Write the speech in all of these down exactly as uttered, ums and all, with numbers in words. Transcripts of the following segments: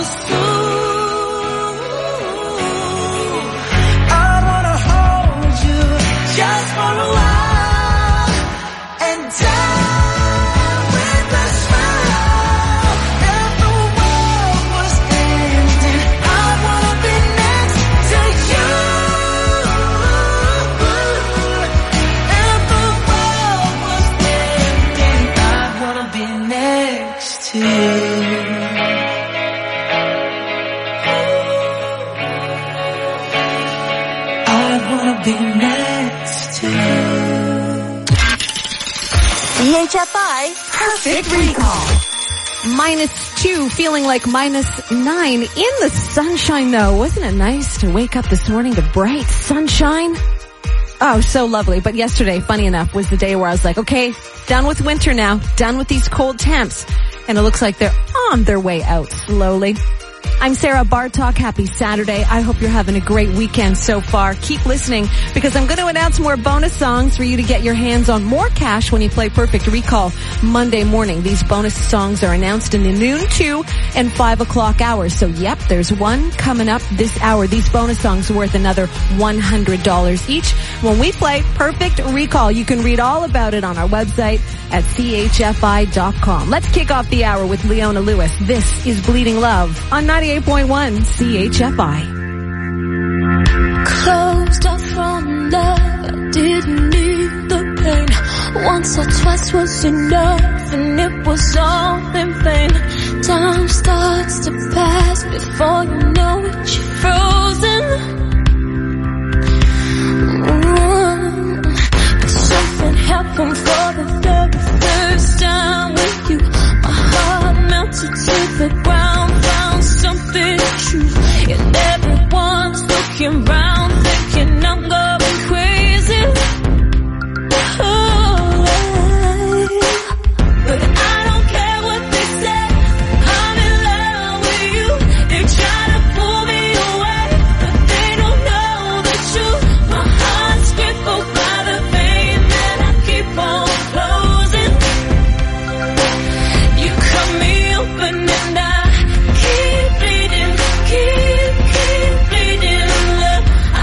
soon. I wanna hold you just for a while and die with a smile. If the world was ending, I wanna be next to you. If the world was ending, I wanna be next to you. Be next to you. C H F I Perfect Recall. Minus two, feeling like minus nine in the sunshine though. Wasn't it nice to wake up this morning to bright sunshine? Oh, so lovely. But yesterday, funny enough, was the day where I was like, okay, done with winter now, done with these cold temps. And it looks like they're on their way out slowly. I'm Sarah Bartok. Happy Saturday. I hope you're having a great weekend so far. Keep listening because I'm going to announce more bonus songs for you to get your hands on more cash when you play Perfect Recall Monday morning. These bonus songs are announced in the noon, two, and five o'clock hours. So yep, there's one coming up this hour. These bonus songs are worth another one hundred dollars each when we play Perfect Recall. You can read all about it on our website at C H F I dot com. Let's kick off the hour with Leona Lewis. This is Bleeding Love on ninety-eight point one C H F I. Closed off from love, I didn't need the pain. Once or twice was enough, and it was all in vain. Time starts to pass before you know it, you're frozen. Mm-hmm. But something happened for the very first time with you. My heart melted to the ground, found something true, and everyone's looking round, thinking I'm going crazy. Oh, but I don't care what they say, I'm in love with you. They try to pull me away, but they don't know the truth. My heart's crippled by the pain that I keep on closing. You cut me open and I keep bleeding, keep, keep bleeding, love.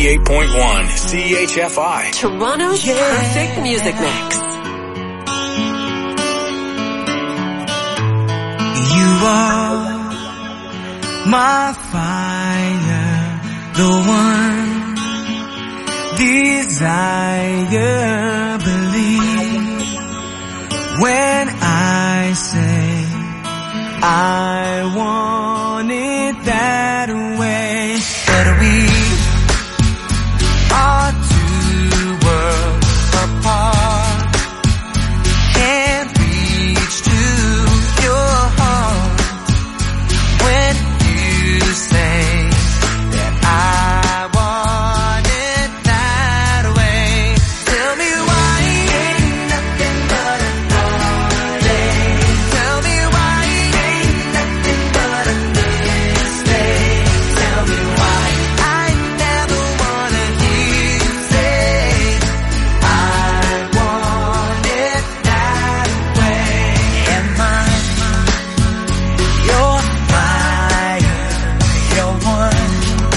ninety-eight point one C H F I. Toronto's yeah. perfect music mix. You are my fire, the one desire, believe when I say I want it that way. But we are two worlds apart, can't reach to your heart when you say that I want it that way. Tell me why ain't nothing but a heartache. Tell me why ain't nothing but a mistake. Tell me why I never wanna hear you say I want it that way. Am I your fire, your one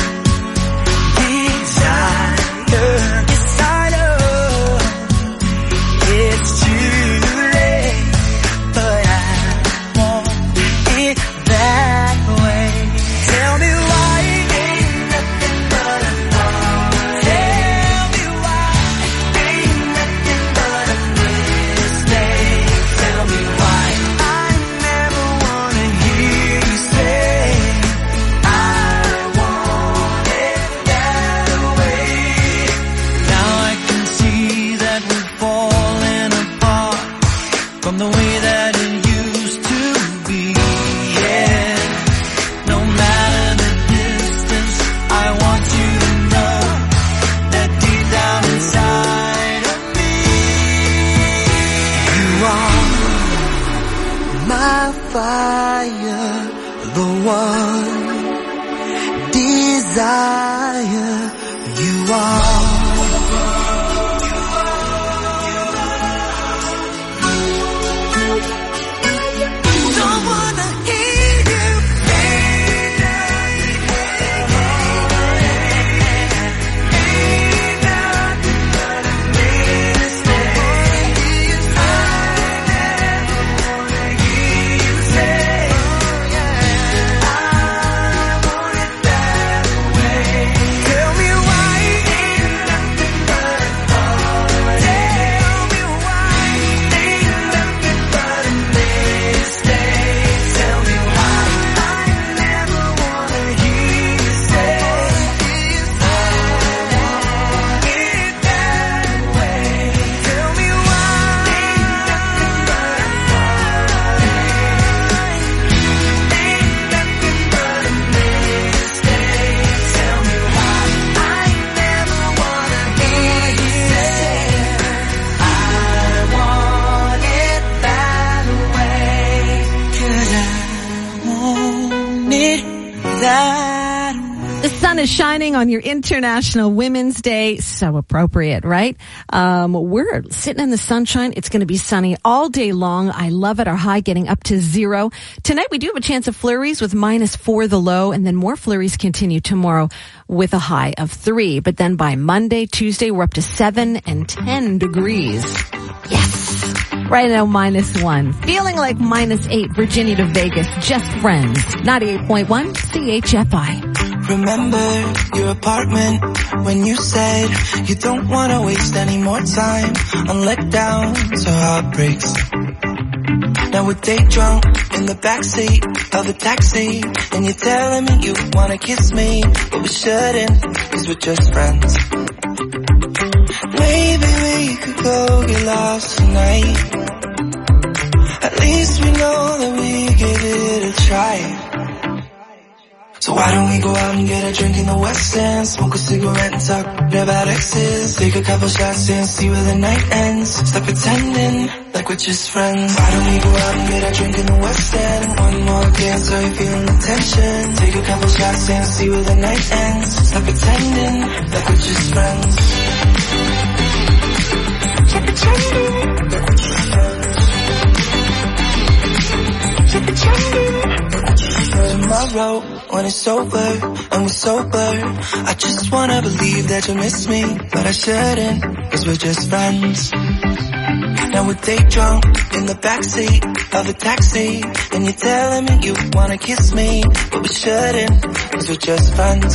desire? Yes, I know it's too late, but I want it that way. Tell me why ain't nothing but a thought. Tell me why ain't nothing but a mistake. Tell me why I never wanna hear you say I want it that way. Now I can see that we're falling apart from the way that it used to be. Yeah, no matter the distance, I want you to know that deep down inside of me, you are my fire, the one desire. You are. Don't wanna hear you say that. Ain't nothing but a mistake. I never wanna hear you say I want it that way. Tell me why ain't nothing but a thought. Tell me why ain't nothing but a mistake. Tell me why I never wanna hear you say I want it that way. Tell me why ain't nothing but a thought. Ain't nothing but a mistake. Tell me why I never wanna hear you say I want it that way. 'Cause I want it that way. The sun is shining on your International Women's Day. So appropriate, right? Um, we're sitting in the sunshine. It's going to be sunny all day long. I love it. Our high getting up to zero. Tonight we do have a chance of flurries with minus four the low, and then more flurries continue tomorrow with a high of three. But then by Monday, Tuesday, we're up to seven and ten degrees. Yes. Right now, minus one. Feeling like minus eight. Virginia to Vegas. Just friends. ninety-eight point one C H F I. Remember your apartment when you said you don't want to waste any more time on letdowns or heartbreaks. Now we're day drunk in the backseat of a taxi, and you're telling me you want to kiss me, but we shouldn't, cause we're just friends. Maybe we could go get lost tonight. At least we know that we give it a try. So why don't we go out and get a drink in the West End, smoke a cigarette and talk about exes, take a couple shots and see where the night ends. Stop pretending like we're just friends. Why don't we go out and get a drink in the West End, one more dance so you're feeling the tension, take a couple shots and see where the night ends. Stop pretending like we're just friends. Stop pretending like we're just friends. Stop pretending like we're just friends. tomorrow when it's over and we're sober. I just wanna believe that you'll miss me, but I shouldn't, cause we're just friends. Now we're day drunk in the backseat of a taxi, and you're telling me you wanna kiss me, but we shouldn't, cause we're just friends.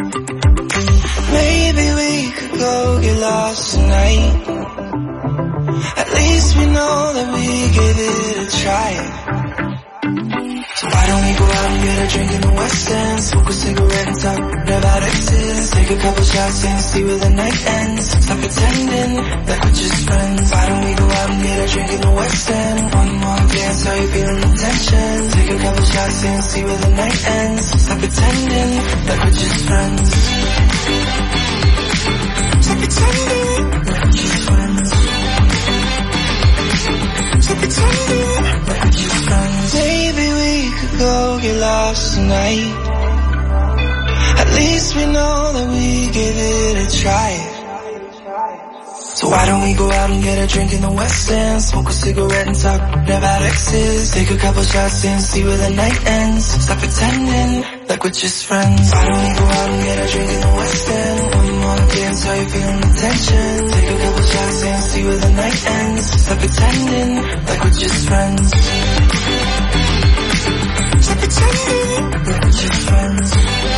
Maybe we could go get lost tonight. At least we know that we give it a try. So why don't we go out and get a drink in the West End, smoke a cigarette and talk about exes, take a couple shots and see where the night ends. Stop pretending like we're just friends. Why don't we go out and get a drink in the West End, one more dance, how you feeling the tension, take a couple shots and see where the night ends. Stop pretending like we're just friends. Stop pretending like we're just friends. Stop pretending like we're just friends. Maybe we could go get lost tonight. At least we know that we give it a try. So why don't we go out and get a drink in the West End, smoke a cigarette and talk about exes, take a couple shots and see where the night ends. Stop pretending like we're just friends. Why don't we go out and get a drink in the West End, one more dance, how you feeling the tension, take a couple shots and see where the night ends. Stop pretending like we're just friends. Stop pretending like we're just friends.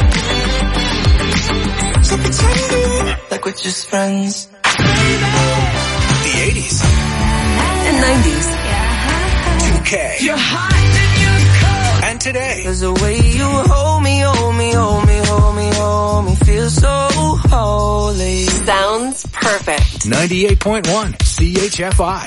Stop pretending like we're just friends. The eighties. And nineties. two K. You're hot and you're cold. And today. Cause the way you hold me, hold me, hold me, hold me, hold me, feels so holy. Sounds perfect. ninety-eight point one C H F I.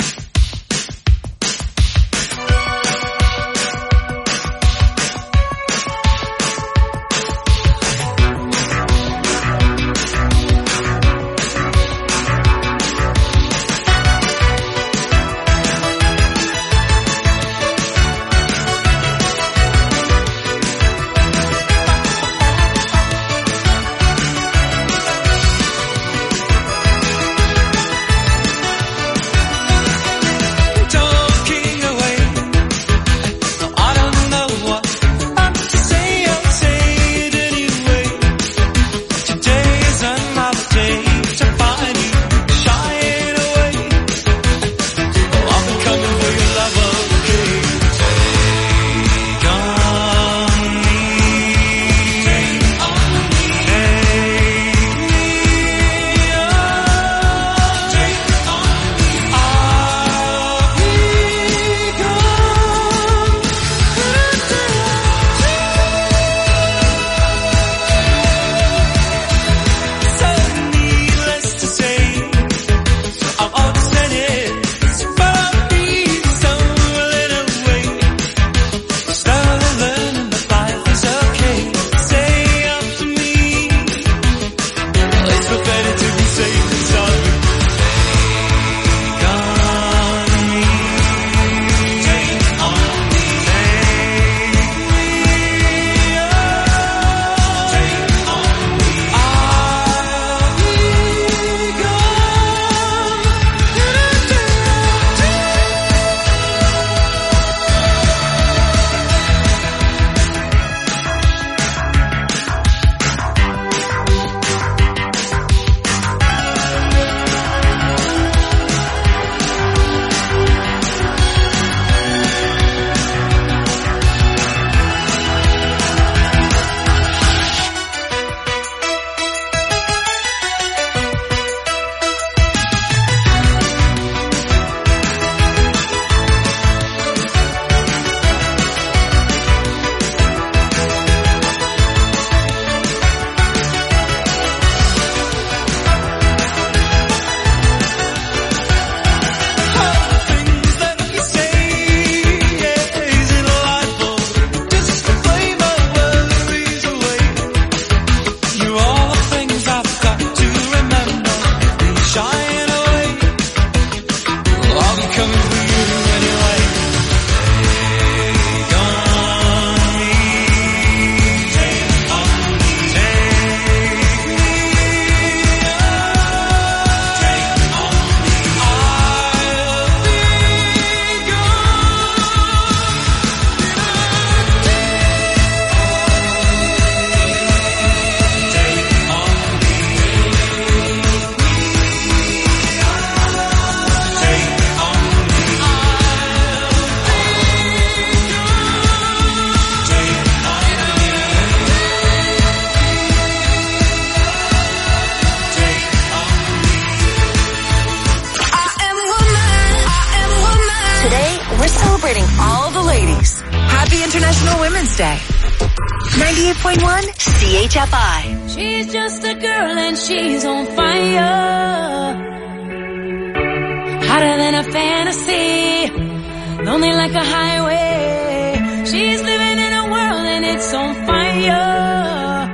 International Women's Day. ninety-eight point one C H F I. She's just a girl and she's on fire. Hotter than a fantasy. Lonely like a highway. She's living in a world and it's on fire.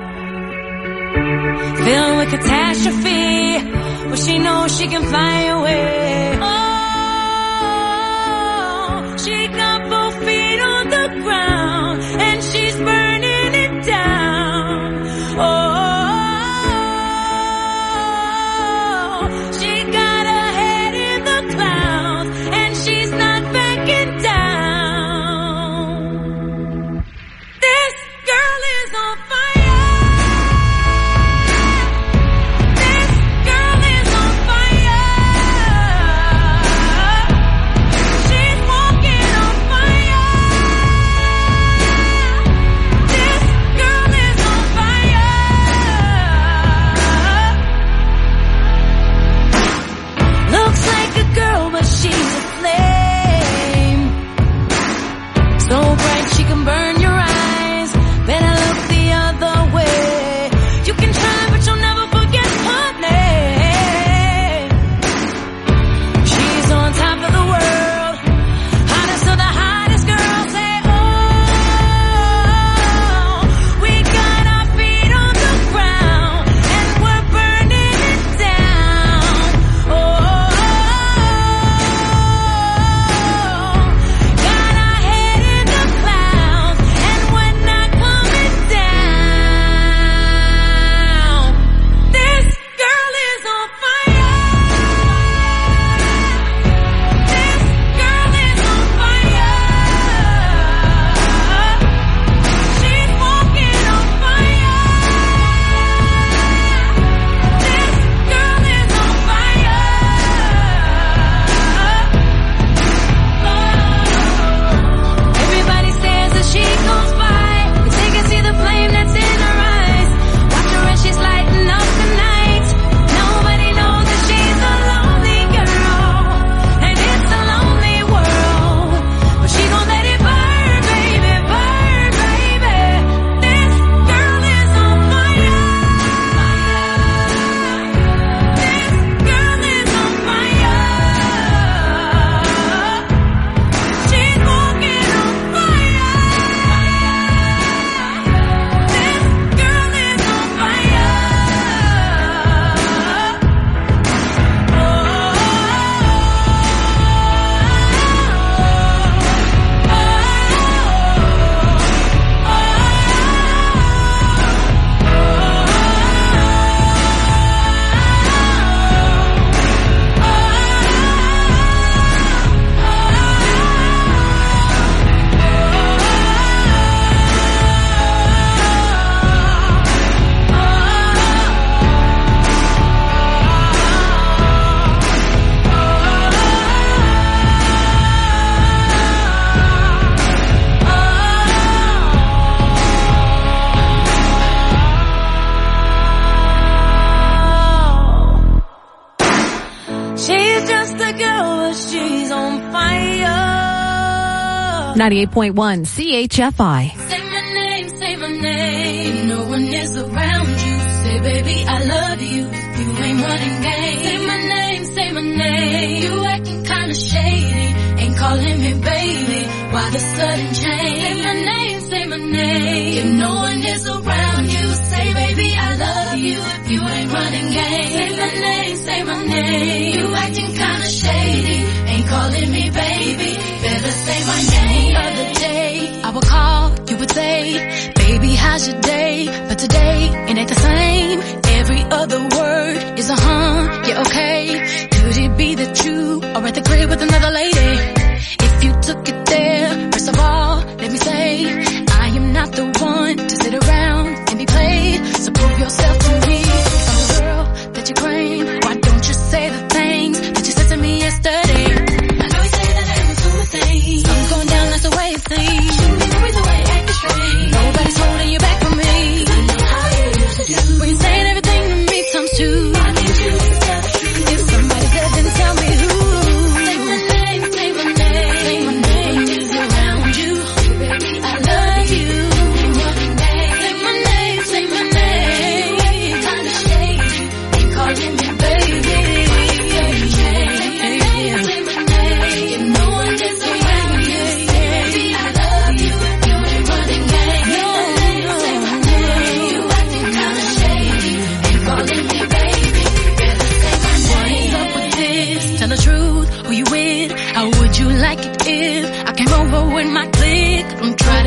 Filled with catastrophe. But she knows she can fly away. Oh, she got both feet on the ground. And she's burning it down. Oh. ninety-eight point one C H F I. Say my name, say my name. No one is around you. Say, baby, I love you. You ain't running game. Say my name, say my name. You acting kinda shady. Ain't calling me baby. Why the sudden change? Say my name, say my name. If no one is around you, say, baby, I love you. If you ain't running game. Say my name, say my name. You acting kinda shady. Ain't calling me baby. Better say my name. The other day, I would call, you would say, baby, how's your day? But today, it ain't the same. Every other word is a huh, yeah, okay. Could it be that you are at the crib with another lady? If you took it there, first of all, let me say, I am not the one to sit around and be played. So prove yourself to me. If I'm the girl that you claim, why don't you say the things that you said to me yesterday? I know you say that I was doing things. I'm going down, that's the way it seems.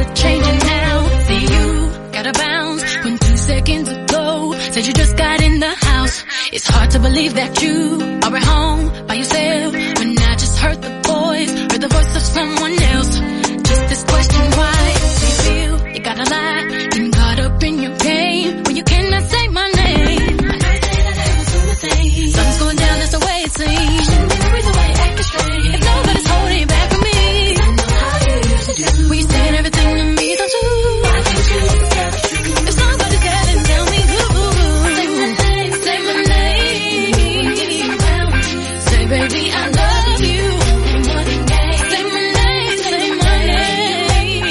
gotta change it now. See you gotta bounce when two seconds ago said you just got in the house. It's hard to believe that you are at home by yourself when I just heard the voice, heard the voice of someone else. Just this question, why do you feel you gotta lie? Getting caught up in your game when you cannot say my name. I know you say that I was doing my thing. Something's going down, that's the way it seems. Never reason why you're acting strange. If nobody's holding back from me, I know how you used to do. When you said everything to me, don't you? Why can't you tell the truth? If somebody's there, then tell me who. Say my name, say my name. Say baby, I love you. Say my name, say my name.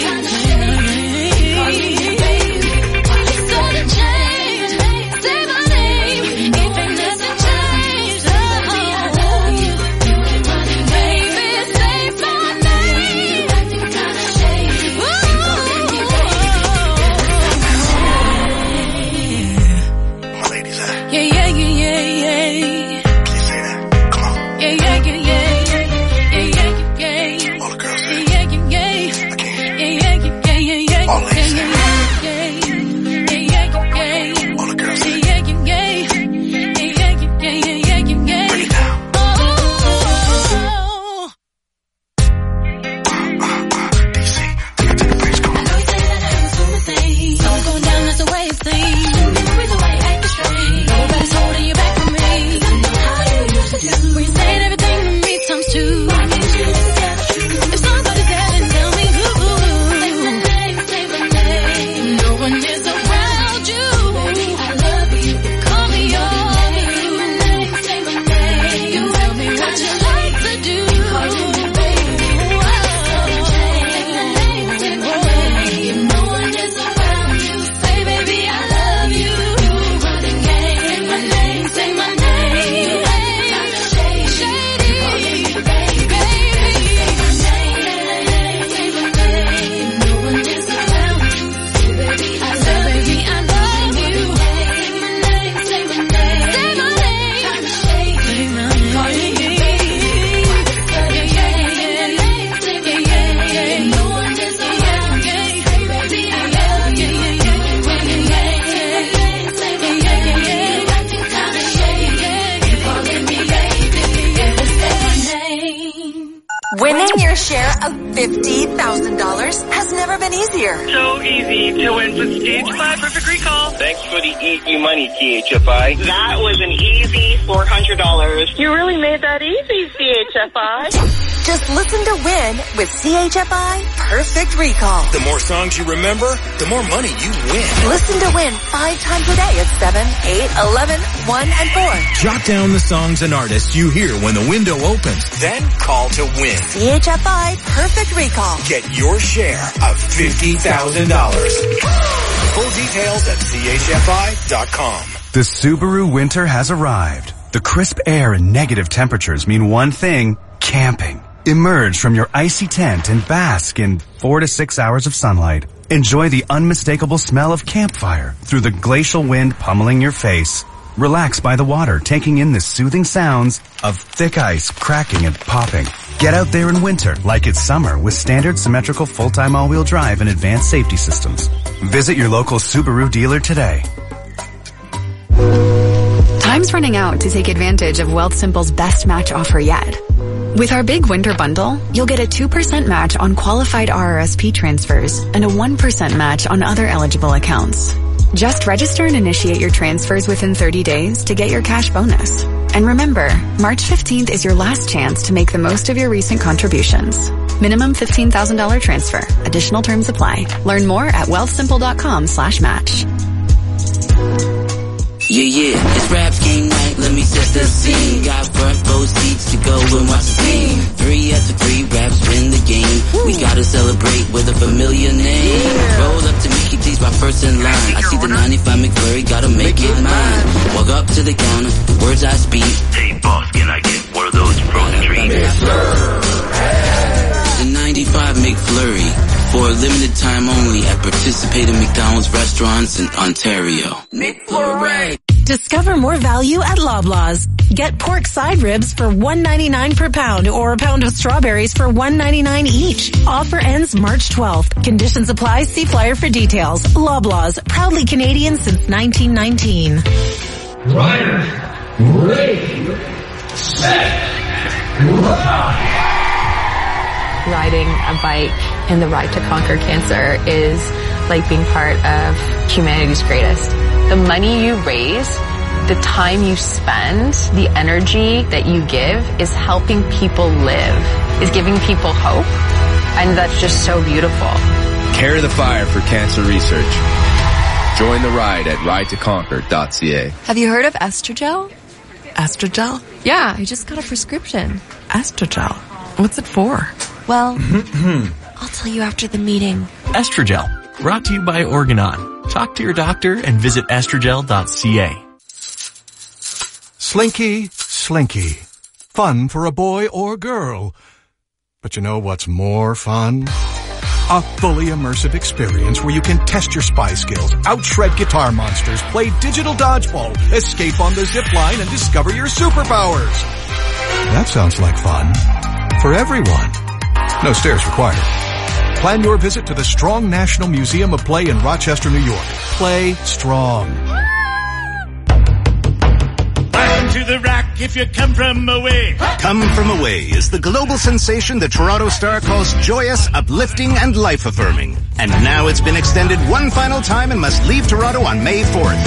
It's gonna change. Say my name. If it doesn't change, oh, baby, say my name. My ladies, uh, Yeah, yeah, yeah, yeah, yeah. can you say that? Come on. Yeah, yeah, yeah, yeah, yeah, yeah, yeah, yeah. All the girls say Yeah, it. yeah, yeah, yeah. I can't. Yeah, yeah, yeah, yeah, yeah. All ladies say it. Yeah, yeah, yeah, yeah, yeah. All the girls say it. Yeah, yeah, yeah, yeah. Yeah, yeah, yeah, yeah, yeah, yeah. Break it down. Oh. D C, take it to the bridge, come I on. know you say that I was doing my thing. Something's going down, that's the way it seems. Never reason why you acting strange. Nobody's holding you back from me. I know how you used to do. When you said everything to me times two. Why can't you tell the truth? If somebody's there, then tell me who. Say my name, say my name. No one is around you. Baby, I love you. Call me your boo. Say my name. You tell me what you like to do. Call me baby. Say my name. No one is around you. Say baby, I love you. Running game. Say my name. Say my name. Shady. Baby. Say my name. No one is around you. Say baby, I love you. Say my name. Say my name. Say my name. Say my name. Call me baby. Yeah, yeah, yeah, yeah. Yeah, yeah, yeah. No one is around you. Say baby, I love you. Yeah, yeah, yeah. Say my name. Yeah, yeah, yeah. Kinda shady. You calling me baby. Yeah, say my name. Winning your share of fifty thousand dollars has never been easier. So easy to win with C H five Perfect Recall. Thanks for the easy money, C H F I. That was an easy four hundred dollars. You really made that easy, C H F I. Just listen to Win with C H F I Perfect Recall. The more songs you remember, the more money you win. Listen to Win five times a day at seven, eight, eleven, one, and four. Jot down the songs and artists you hear when the window opens. Then call to win. C H F I Perfect Recall. Get your share of fifty thousand dollars. Full details at C H F I dot com. The Subaru winter has arrived. The crisp air and negative temperatures mean one thing: camping. Emerge from your icy tent and bask in four to six hours of sunlight. Enjoy the unmistakable smell of campfire through the glacial wind pummeling your face. Relax by the water, taking in the soothing sounds of thick ice cracking and popping. Get out there in winter like it's summer with standard symmetrical full-time all-wheel drive and advanced safety systems. Visit your local Subaru dealer today. Time's running out to take advantage of Wealthsimple's best match offer yet. With our big winter bundle, you'll get a two percent match on qualified R R S P transfers and a one percent match on other eligible accounts. Just register and initiate your transfers within thirty days to get your cash bonus. And remember, March fifteenth is your last chance to make the most of your recent contributions. Minimum fifteen thousand dollars transfer. Additional terms apply. Learn more at wealthsimple.com slash match. Yeah, yeah, it's rap game night, let me set the scene. Got front row seats to go and watch the team. Three after three raps win the game. We gotta celebrate with a familiar name. Yeah. Roll up to Mickey D's, my first in line. I see the ninety-five McFlurry, gotta make it mine. Walk up to the counter, the words I speak. Hey boss, can I get one of those frozen treats? The ninety-five McFlurry, for a limited time only at participating McDonald's restaurants in Ontario. McFlurry! Discover more value at Loblaws. Get pork side ribs for one ninety-nine per pound or a pound of strawberries for one ninety-nine each. Offer ends March twelfth. Conditions apply. See flyer for details. Loblaws, proudly Canadian since nineteen nineteen. Rider, ready, set, ride. Riding a bike in the Ride to Conquer Cancer is like being part of humanity's greatest. The money you raise, the time you spend, the energy that you give is helping people live, is giving people hope, and that's just so beautiful. Carry the fire for cancer research. Join the ride at ride to conquer dot c a. Have you heard of Estrogel? Estrogel? Yeah, I just got a prescription. Estrogel? What's it for? Well, I'll tell you after the meeting. Estrogel, brought to you by Organon. Talk to your doctor and visit estrogel dot c a. Slinky, Slinky. Fun for a boy or girl. But you know what's more fun? A fully immersive experience where you can test your spy skills, out-shred guitar monsters, play digital dodgeball, escape on the zip line, and discover your superpowers. That sounds like fun. For everyone. No stairs required. Plan your visit to the Strong National Museum of Play in Rochester, New York. Play strong. Welcome to the Rock if you come from away. Come From Away is the global sensation the Toronto Star calls joyous, uplifting, and life-affirming. And now it's been extended one final time and must leave Toronto on May fourth.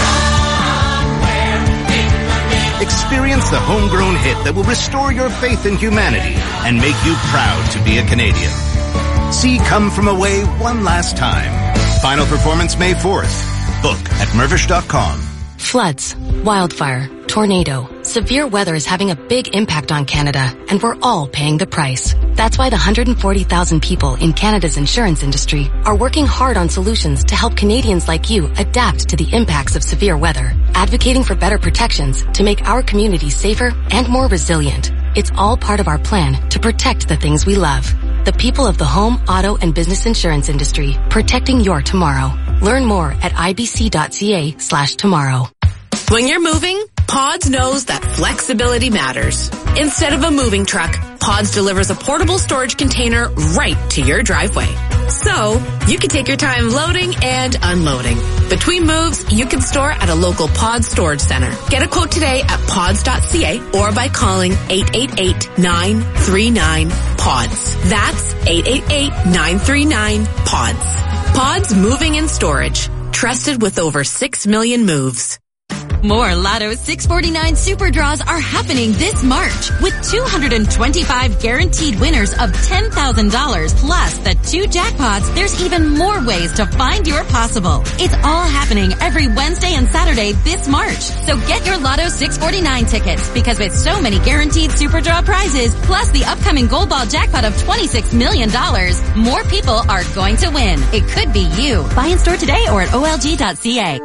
Experience the homegrown hit that will restore your faith in humanity and make you proud to be a Canadian. See Come From Away one last time. Final performance May fourth. Book at mervish dot com. Floods, wildfire, tornado. Severe weather is having a big impact on Canada, and we're all paying the price. That's why the one hundred forty thousand people in Canada's insurance industry are working hard on solutions to help Canadians like you adapt to the impacts of severe weather, advocating for better protections to make our communities safer and more resilient. It's all part of our plan to protect the things we love. The people of the home, auto, and business insurance industry, protecting your tomorrow. Learn more at I B C dot C A slash tomorrow. When you're moving, Pods knows that flexibility matters. Instead of a moving truck, Pods delivers a portable storage container right to your driveway. So, you can take your time loading and unloading. Between moves, you can store at a local Pods storage center. Get a quote today at pods dot c a or by calling eight eight eight, nine three nine, PODS. That's eight eight eight, nine three nine, PODS. Pods Moving and Storage. Trusted with over six million moves. More Lotto six forty-nine Super Draws are happening this March with two hundred twenty-five guaranteed winners of ten thousand dollars plus the two jackpots. There's even more ways to find your possible. It's all happening every Wednesday and Saturday this March. So get your Lotto six forty-nine tickets because with so many guaranteed Super Draw prizes plus the upcoming Gold Ball jackpot of twenty-six million dollars, more people are going to win. It could be you. Buy in store today or at O L G dot C A.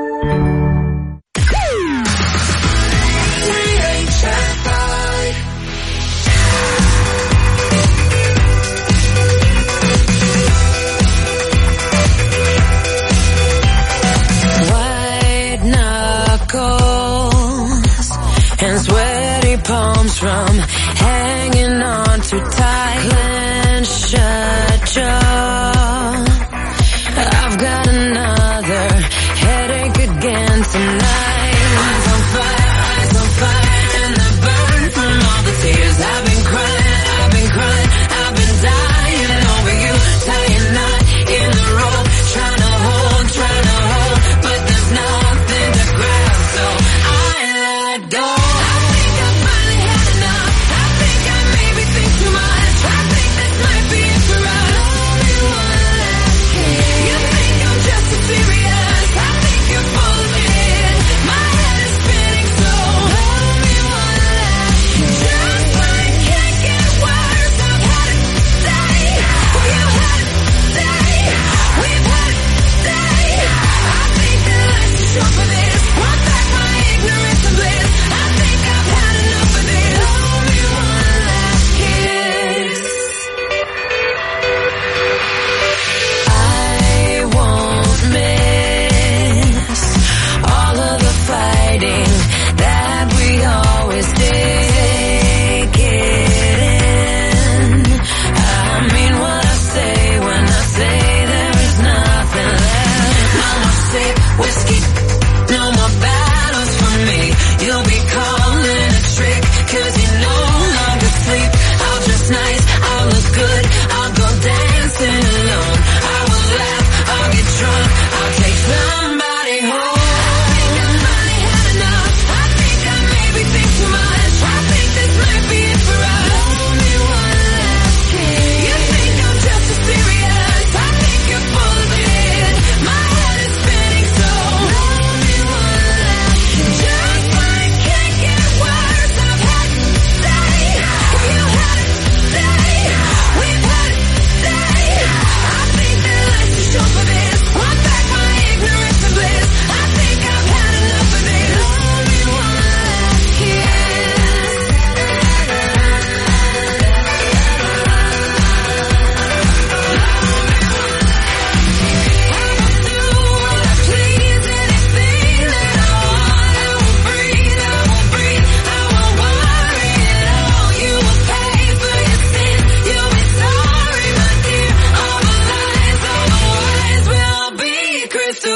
And sweaty palms from hanging on too tight. Clench shut jaw. I've got another headache again tonight. Eyes on fire, eyes on fire, and the burn from all the tears I've been crying, I've been crying, I've been dying over you, tying knot in the rope, trying to hold, trying to hold, but there's nothing to grab, so I let go. I think I finally had enough. I think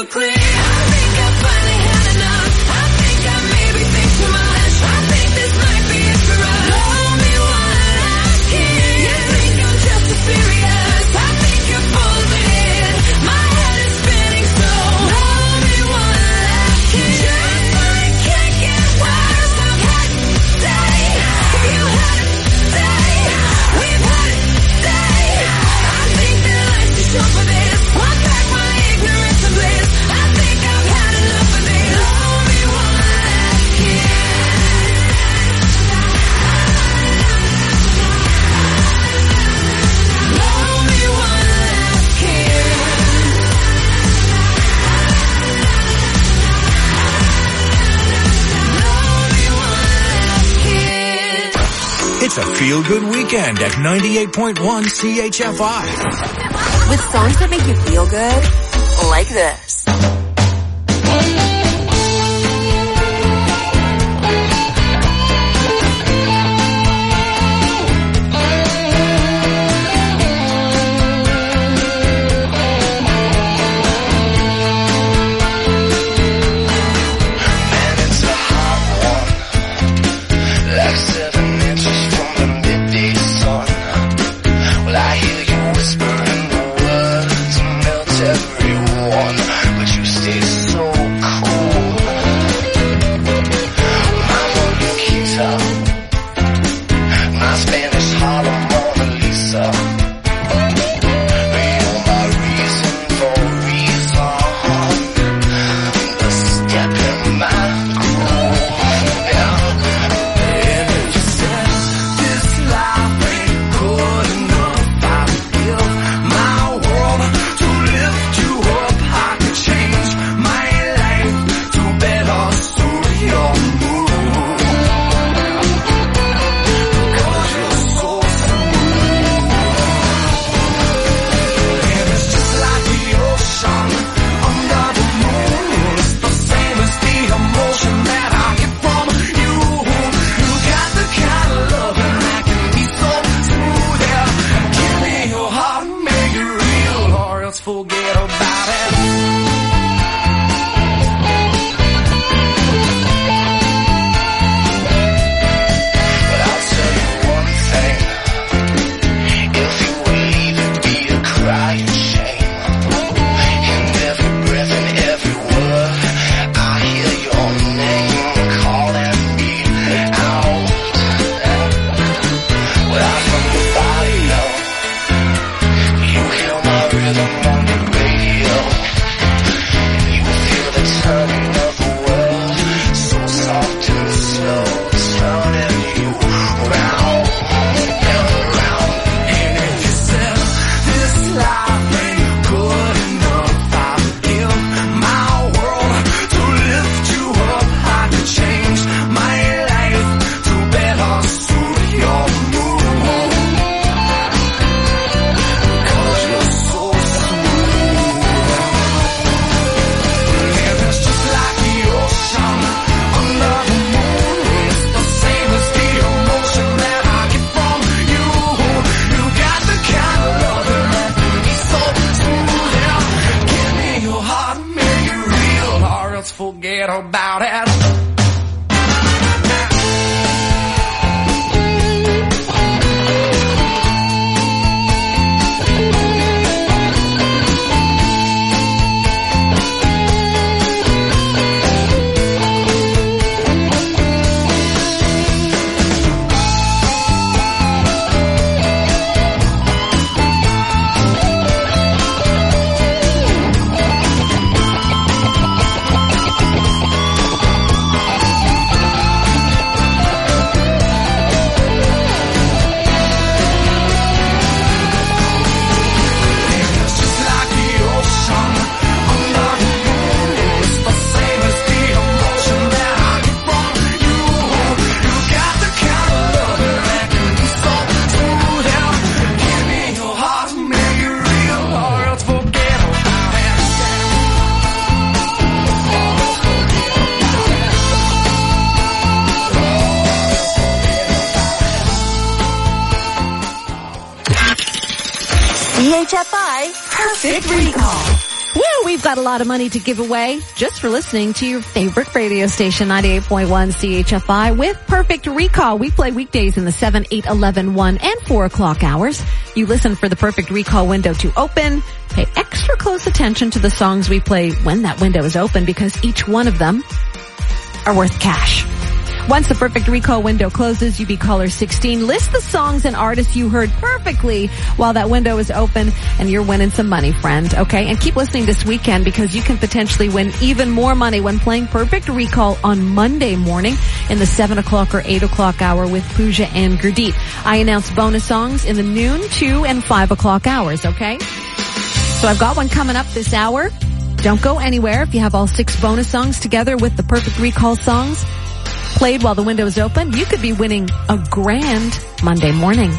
real clear. I think I finally had enough. I think I maybe think too much. I think this might be it for us. Love me one last kiss. You think I'm just as serious. I think you're full of it. My head is spinning so. Love me one last kiss. Just like can't get worse. I've had it today. If you had it today, we've had it today. I think that life's too short for this. One back my ignorance and bliss. I think I've had enough of this. Love me one last kiss. Love me one last kiss. Love me one last kiss. It's a feel-good weekend at ninety-eight point one C H F I. With songs that make you feel good, like this. Man, it's a hot one, like seven inches from the midday sun. Well, I hear you whispering the words to melt everyone, but you stay so cool. My Moniquita, my Spanish Harlem Mona Lisa. You're my reason for reason, the step in my groove. And if you said this life ain't good enough, I give my world to lift you up. I could change my life to better suit your mood. Cause you're so smooth. And it's just like the ocean under the moon. It's the same as the emotion that I get from you. You got the kind of loving that can be so smooth. Yeah, give me your heart, make it real, or else forget about it. But I'll tell you one thing. If you leave, it'd be a crying shame. In every breath and every word, I hear your name calling me out. Well, I'm from the body, yo. You hear my rhythm on the radio. You feel the turning of the world, so soft and slow, turning you round and round. And if you said this life ain't good enough, I'll give my world to lift you up. I could change my life to better suit your mood. Cause you're so smooth. And it's just like the ocean under the moon. It's the same as the emotion that I get from you. You got the kind of loving that can be so smooth. Yeah, give me your heart, make it real, or else forget about it. It's just like the ocean under the moon. It's the same as the emotion that I get from you. You got the kind of loving that can be so smooth. Yeah, give me your heart, make it real, or else forget about it. C H F I Perfect Recall. Woo, we've got a lot of money to give away just for listening to your favorite radio station, ninety-eight point one C H F I with Perfect Recall. We play weekdays in the seven, eight, eleven, one, and four o'clock hours. You listen for the Perfect Recall window to open. Pay extra close attention to the songs we play when that window is open because each one of them are worth cash. Once the Perfect Recall window closes, you be caller sixteen. List the songs and artists you heard perfectly while that window is open, and you're winning some money, friend, okay? And keep listening this weekend because you can potentially win even more money when playing Perfect Recall on Monday morning in the seven o'clock or eight o'clock hour with Pooja and Gurdeep. I announce bonus songs in the noon, two, and five o'clock hours, okay? So I've got one coming up this hour. Don't go anywhere. If you have all six bonus songs together with the Perfect Recall songs played while the window is open, you could be winning a grand Monday morning.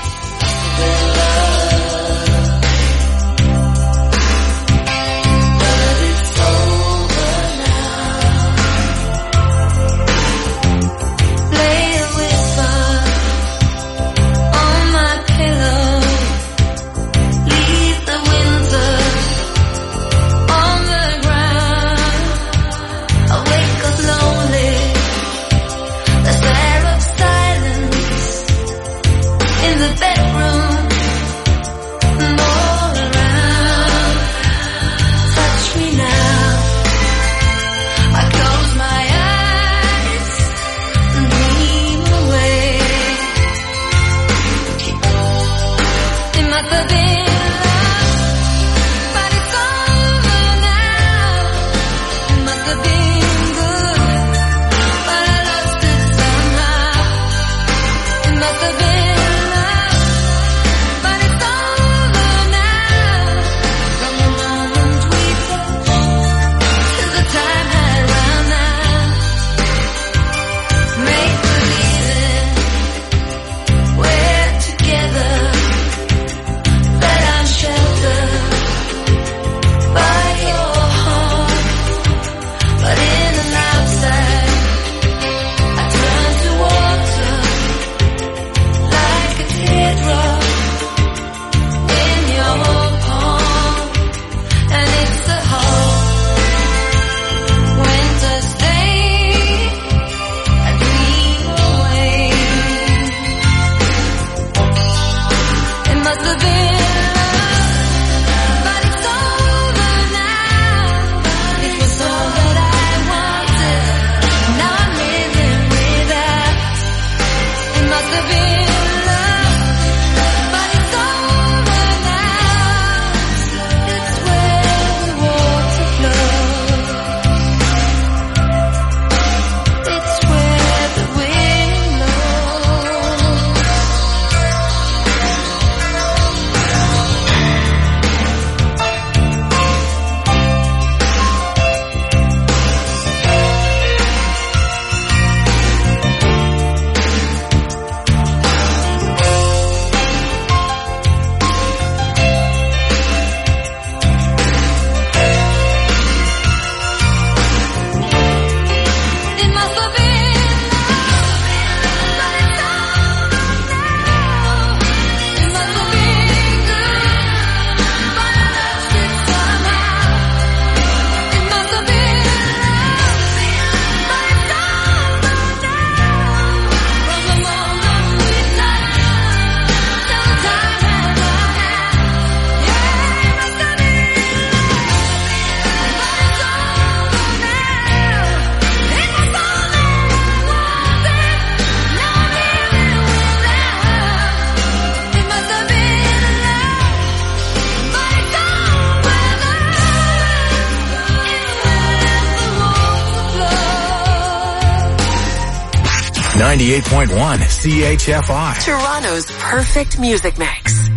ninety-eight point one C H F I. Toronto's perfect music mix.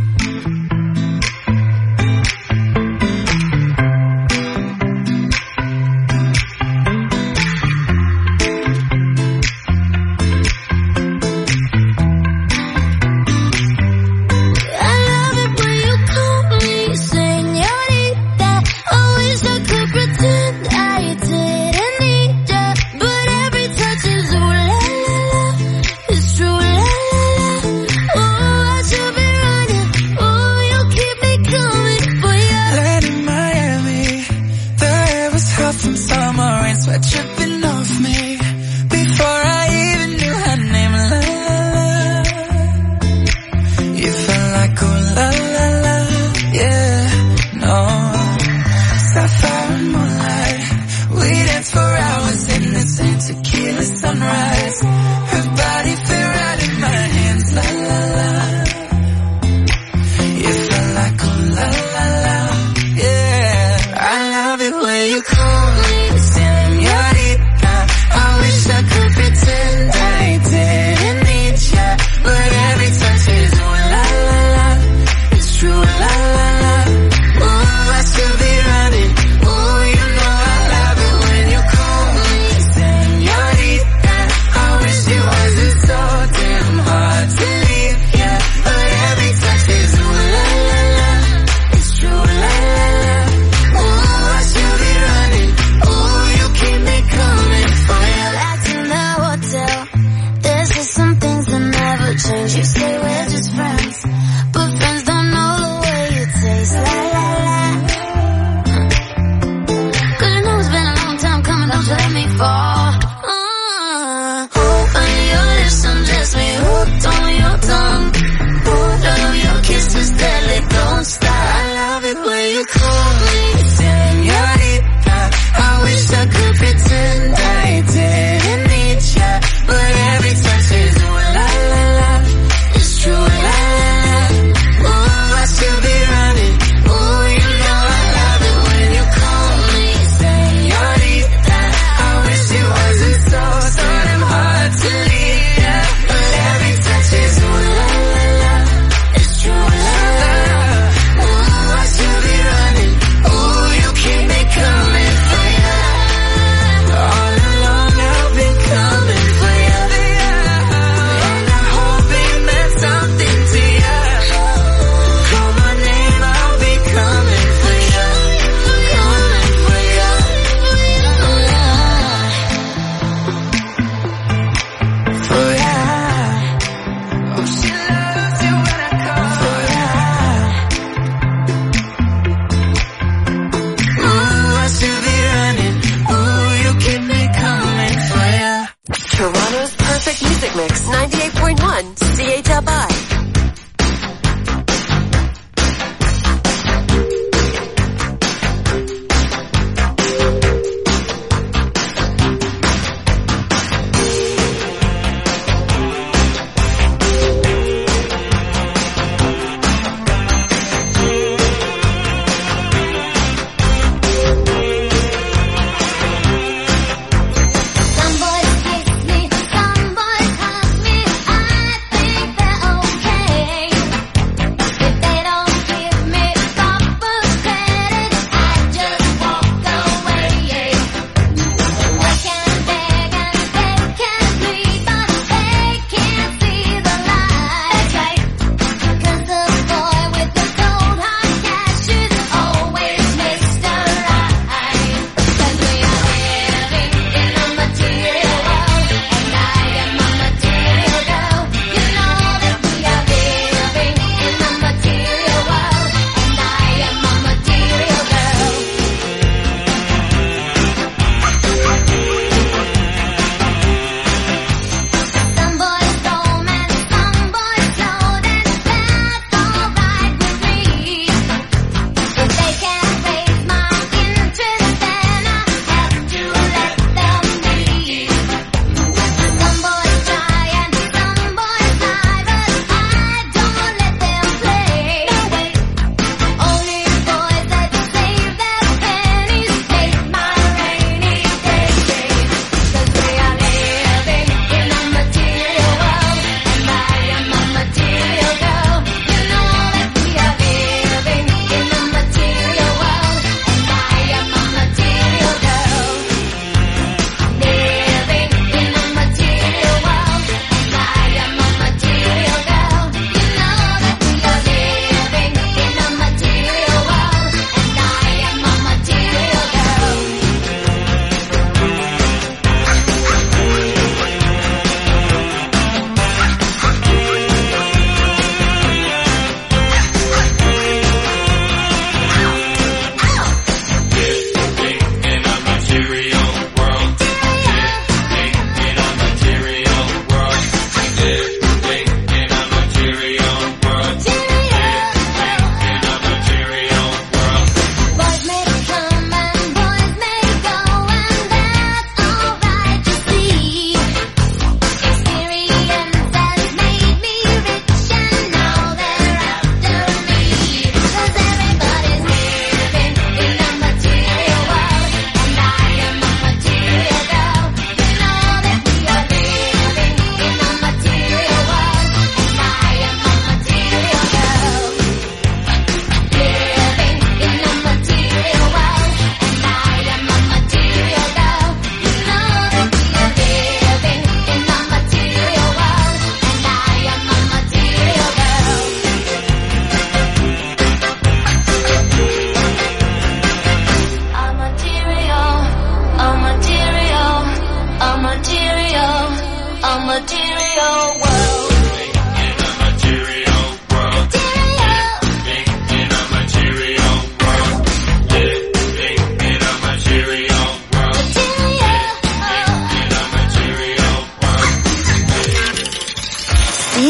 It's true, la la la. Oh, I should be running.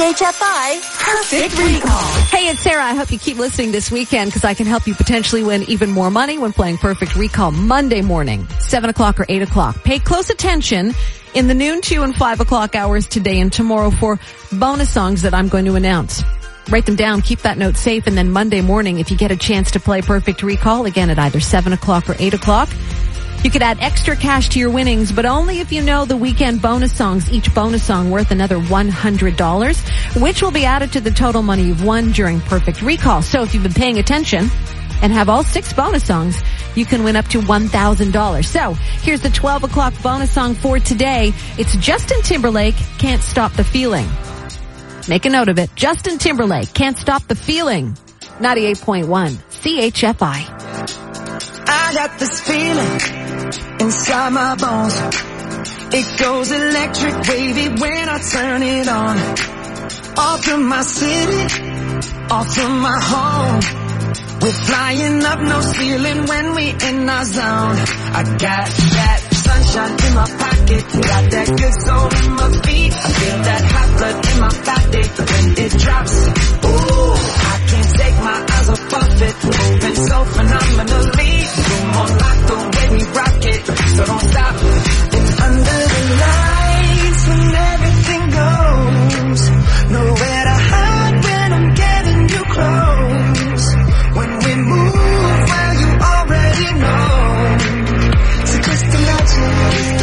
H F I Perfect Recall. Hey, it's Sarah. I hope you keep listening this weekend because I can help you potentially win even more money when playing Perfect Recall Monday morning, seven o'clock or eight o'clock. Pay close attention in the noon, two, and five o'clock hours today and tomorrow for bonus songs that I'm going to announce. Write them down, keep that note safe, and then Monday morning, if you get a chance to play Perfect Recall, again at either seven o'clock or eight o'clock, you could add extra cash to your winnings, but only if you know the weekend bonus songs, each bonus song worth another one hundred dollars, which will be added to the total money you've won during Perfect Recall. So if you've been paying attention and have all six bonus songs, you can win up to one thousand dollars. So here's the twelve o'clock bonus song for today. It's Justin Timberlake, Can't Stop the Feeling. Make a note of it. Justin Timberlake, Can't Stop the Feeling. ninety-eight point one C H F I. I got this feeling inside my bones. It goes electric wavy when I turn it on. Off from my city, off from my home. We're flying up, no ceiling when we in our zone. I got that sunshine in my pocket, got that good soul in my feet. I feel that hot blood in my body when it drops. Ooh, I can't take my eyes off of it, moving so phenomenally. Room on lock the way we rock it, so don't stop. It's under the lights when everything goes. Nowhere to hide when I'm getting you close. When we move, well you already know. So just imagine.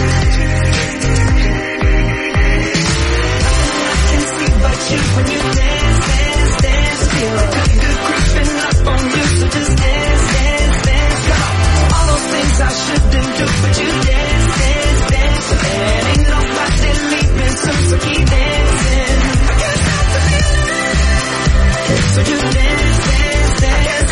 I can see but you when you dance, dance, dance. Feel the good creeping up on you, so just dance, dance, dance. All those things I shouldn't do, but you dance, dance, dance. And ain't nobody leaving, so, so keep dancing. I can't stop the feeling. So just dance, dance, dance.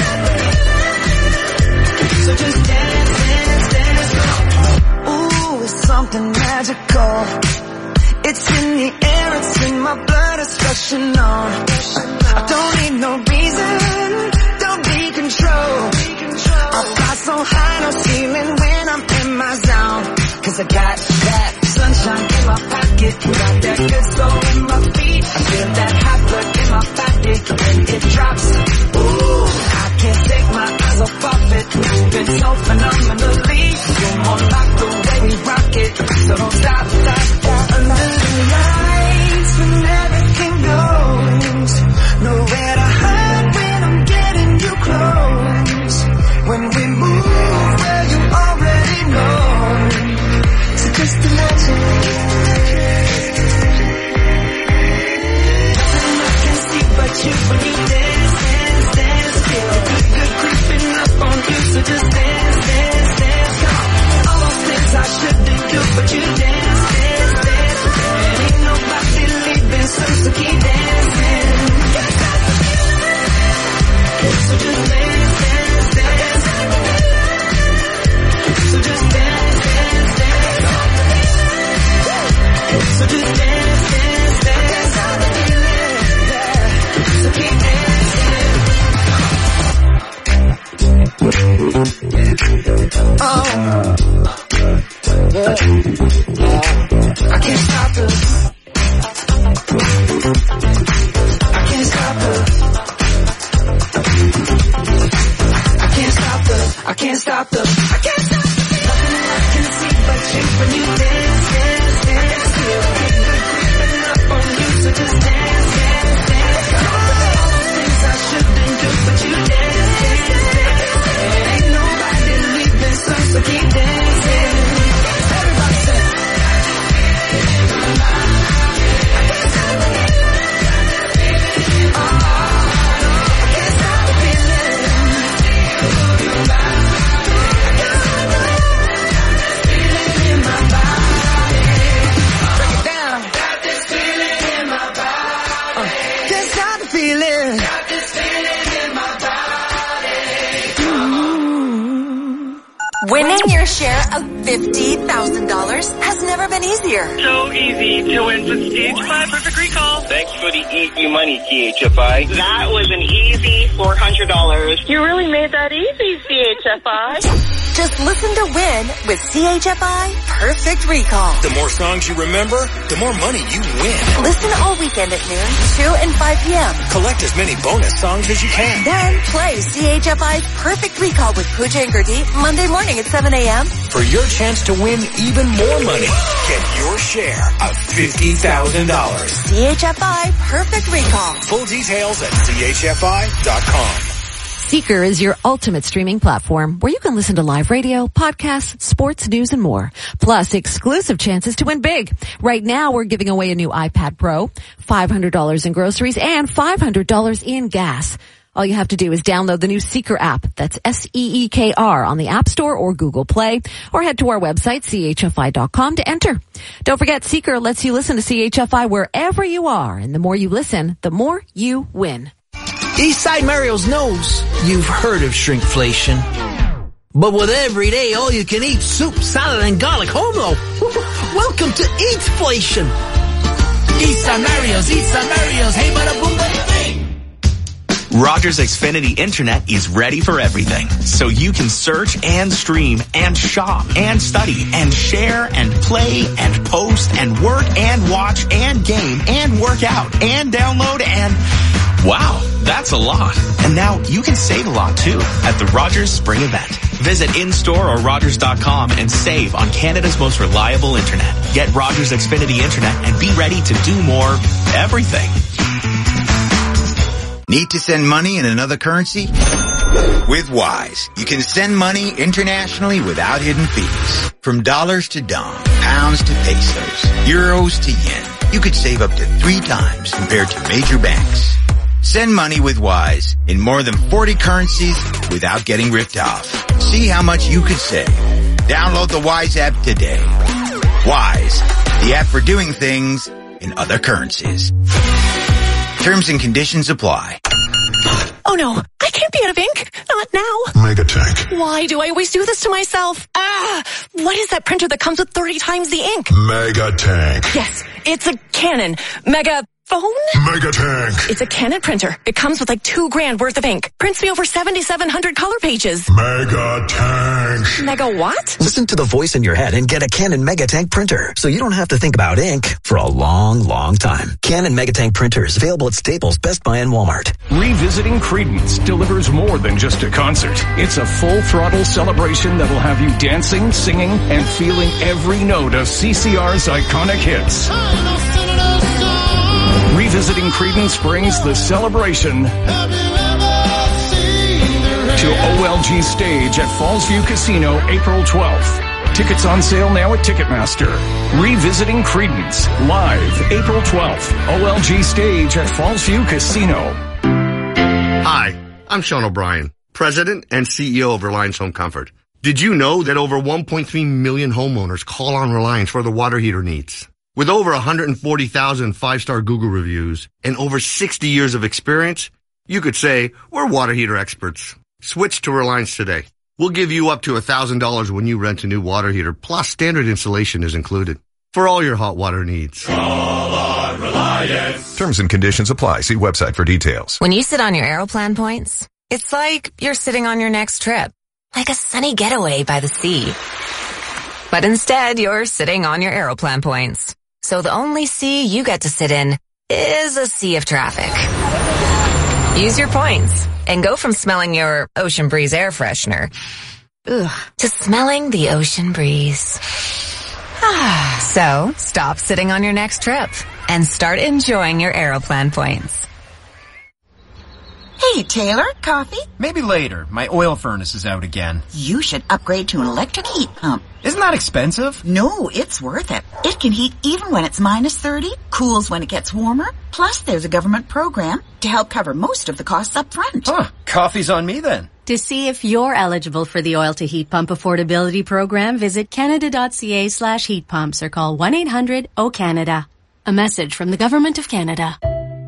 So just dance, dance, dance. Ooh, it's something magical. It's in the air, it's in my blood, it's rushing on. I don't need no reason, don't be control. I fly so high, no ceiling when I'm in my zone. Cause I got that sunshine in my pocket, got that good soul in my feet. I feel that hot blood in my body when it drops. Ooh, I can't take my eyes off of it, moving so phenomenally. You're more like the way we rock it, so don't stop, stop, stop. Under the lights when everything goes, nowhere to hide when I'm getting you close. When we move, well you already know. So just imagine. Nothing I can see but you when you dance, dance, dance. Feel the good, good creeping up on you, so just dance, dance, dance. All those things I shouldn't do, but you dance, dance, dance. And ain't nobody leaving, so, so keep dancing. So just dance, dance, dance. So just dance, dance, dance. So just dance, dance, dance. So keep dancing. Oh, yeah. I can't stop the. I can't stop the. I can't stop the. I can't stop the. I can't stop the. Nothing I can see but you when you dance, dance, dance. Feel good creeping up on you, so just dance, dance, dance. All those things I shouldn't do, but you dance, dance, dance. And ain't nobody leaving, so, so keep dancing. Everybody say. Winning your share of fifty thousand dollars has never been easier. So easy to win with C H F I Perfect Recall. Thanks for the easy money, C H F I. That was an easy four hundred dollars. You really made that easy, C H F I. Just listen to win with C H F I Perfect Recall. The more songs you remember, the more money you win. Listen all weekend at noon, two and five p.m. Collect as many bonus songs as you can. Then play C H F I's Perfect Recall with Pooja and Gurdeep Monday morning at seven a.m. For your chance to win even more money, get your share of fifty thousand dollars. C H F I Perfect Recall. Full details at C H F I dot com. Seeker is your ultimate streaming platform where you can listen to live radio, podcasts, sports, news, and more. Plus, exclusive chances to win big. Right now, we're giving away a new iPad Pro, five hundred dollars in groceries, and five hundred dollars in gas. All you have to do is download the new Seeker app. That's S E E K R on the App Store or Google Play, or head to our website, C H F I dot com, to enter. Don't forget, Seeker lets you listen to C H F I wherever you are, and the more you listen, the more you win. Eastside Mario's knows you've heard of shrinkflation. But with everyday all-you-can-eat soup, salad, and garlic home though, welcome to Eatflation. Eastside Mario's, Eastside Mario's, hey bada boom bada bing. Rogers Xfinity Internet is ready for everything, so you can search and stream and shop and study and share and play and post and work and watch and game and work out and download and... Wow, that's a lot. And now you can save a lot too at the Rogers Spring Event. Visit in-store or Rogers dot com and save on Canada's most reliable internet. Get Rogers Xfinity Internet and be ready to do more everything. Need to send money in another currency? With Wise, you can send money internationally without hidden fees. From dollars to dong, pounds to pesos, euros to yen, you could save up to three times compared to major banks. Send money with Wise in more than forty currencies without getting ripped off. See how much you could save. Download the Wise app today. Wise, the app for doing things in other currencies. Terms and conditions apply. Oh no, I can't be out of ink. Not now. Megatank. Why do I always do this to myself? Ah, what is that printer that comes with thirty times the ink? Megatank. Yes, it's a Canon. Mega... Phone? Megatank. It's a Canon printer. It comes with like two grand worth of ink. Prints me over seventy-seven hundred color pages. Megatank. Mega what? Listen to the voice in your head and get a Canon Megatank printer, so you don't have to think about ink for a long, long time. Canon Megatank printers available at Staples, Best Buy, and Walmart. Revisiting Creedence delivers more than just a concert. It's a full-throttle celebration that'll have you dancing, singing, and feeling every note of C C R's iconic hits. Revisiting Creedence brings the celebration to O L G Stage at Fallsview Casino April twelfth. Tickets on sale now at Ticketmaster. Revisiting Creedence, live April twelfth. O L G Stage at Fallsview Casino. Hi, I'm Sean O'Brien, President and C E O of Reliance Home Comfort. Did you know that over one point three million homeowners call on Reliance for their water heater needs? With over one hundred forty thousand five-star Google reviews and over sixty years of experience, you could say we're water heater experts. Switch to Reliance today. We'll give you up to one thousand dollars when you rent a new water heater, plus standard installation is included for all your hot water needs. Call on Reliance. Terms and conditions apply. See website for details. When you sit on your Aeroplan points, it's like you're sitting on your next trip. Like a sunny getaway by the sea. But instead, you're sitting on your Aeroplan points. So the only sea you get to sit in is a sea of traffic. Use your points and go from smelling your Ocean Breeze air freshener ugh, to smelling the ocean breeze. So stop sitting on your next trip and start enjoying your Aeroplan points. Hey, Taylor, coffee? Maybe later. My oil furnace is out again. You should upgrade to an electric heat pump. Isn't that expensive? No, it's worth it. It can heat even when it's minus thirty, cools when it gets warmer, plus there's a government program to help cover most of the costs up front. Huh, coffee's on me then. To see if you're eligible for the Oil to Heat Pump Affordability Program, visit canada.ca slash heat pumps or call one eight hundred O Canada. A message from the Government of Canada.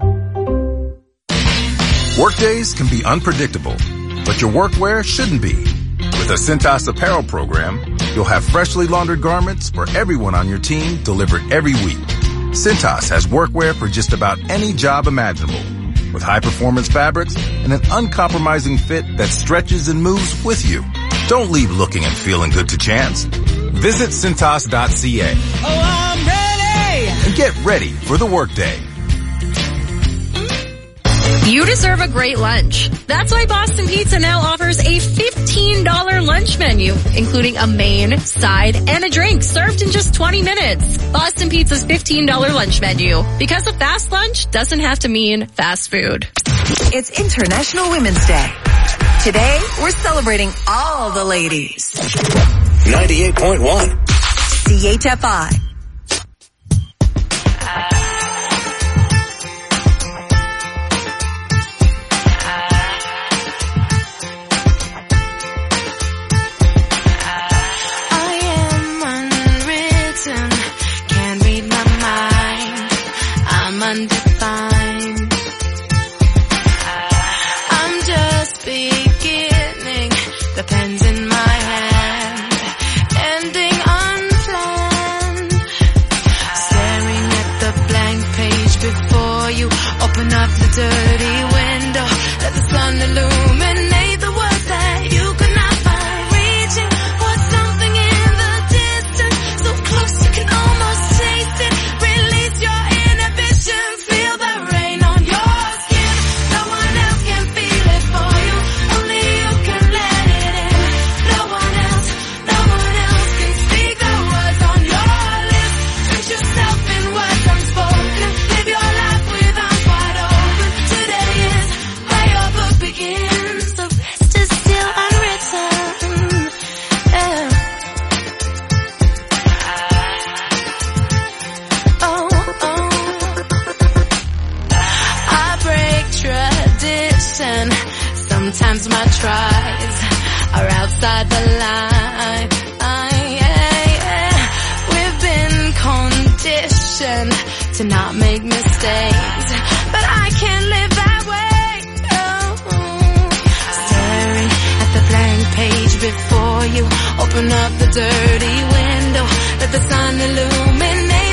Workdays can be unpredictable, but your workwear shouldn't be. With a Cintas apparel program, you'll have freshly laundered garments for everyone on your team delivered every week. Cintas has workwear for just about any job imaginable, with high-performance fabrics and an uncompromising fit that stretches and moves with you. Don't leave looking and feeling good to chance. Visit Cintas dot C A. Oh, I'm ready! And get ready for the workday. You deserve a great lunch. That's why Boston Pizza now offers a fifteen dollars lunch menu, including a main, side, and a drink served in just twenty minutes. Boston Pizza's fifteen dollars lunch menu. Because a fast lunch doesn't have to mean fast food. It's International Women's Day. Today, we're celebrating all the ladies. ninety-eight point one. C H F I. Undefined. I'm just beginning, the pen's in my hand, ending unplanned. Staring at the blank page before you, open up the dirty window, let the sun illuminate the words that you could not find. Reaching for something in the distance, so close you can almost taste it. Release your inhibition. Feel the rain on your skin. No one else can feel it for you. Only you can let it in. No one else, no one else can speak the words on your lips. Put yourself in words unspoken. Live your life with arms wide open. Today is where your book begins. The rest is still unwritten. Yeah. Oh, oh. I break tradition. Sometimes my tries are outside the line. Yeah, yeah. We've been conditioned to not make mistakes, but I can't live that way. Oh. Staring at the blank page before you, open up the dirty window, let the sun illuminate